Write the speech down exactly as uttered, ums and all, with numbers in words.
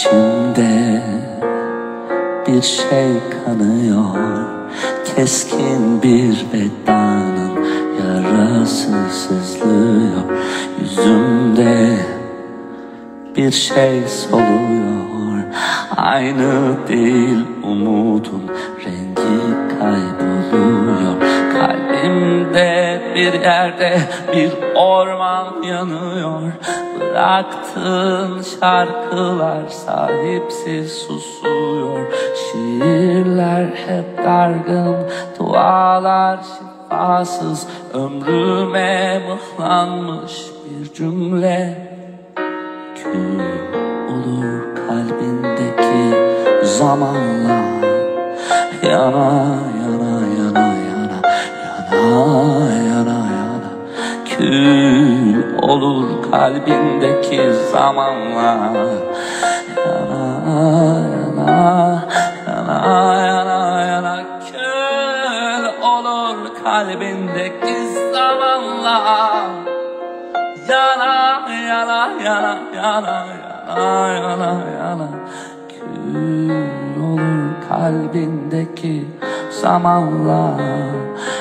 İçimde bir şey kanıyor, keskin bir vedanın yarası sızlıyor. Yüzümde bir şey soluyor, aynı değil umudun rengi kayboluyor. Kalbimde bir yerde bir orman yanıyor. Bıraktığın şarkılar sahipsiz susuyor. Şiirler hep dargın, dualar şifasız. Ömrüme mıhlanmış bir cümle. Kül olur kalbindeki zamanla. Yana yana yana yana yana yana yana. Kül olur kalbindeki zamanla. Yana yana yana yana yana. Kül olur kalbindeki zamanla. Yana yana yana yana yana yana yana. Kül olur kalbindeki zamanla.